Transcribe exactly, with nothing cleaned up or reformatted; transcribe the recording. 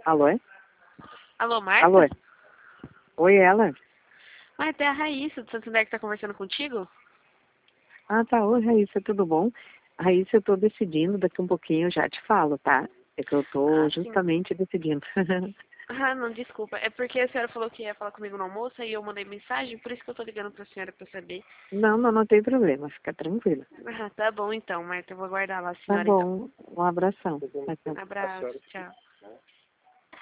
Alô, é? Alô, Marta? Alô, é? Oi, ela? Marta, é a Raíssa do Santander que tá conversando contigo? Ah, tá. Oi, Raíssa, tudo bom? Raíssa, eu tô decidindo, daqui um pouquinho eu já te falo, tá? É que eu tô Ah, sim. justamente decidindo. Ah, não, desculpa. É porque a senhora falou que ia falar comigo no almoço e eu mandei mensagem, por isso que eu tô ligando pra senhora pra saber. Não, não, não tem problema, fica tranquila. Ah, tá bom então, Marta. Eu vou aguardar lá a Tá senhora então. bom, um abração. Tchau, tchau. Abraço, tchau.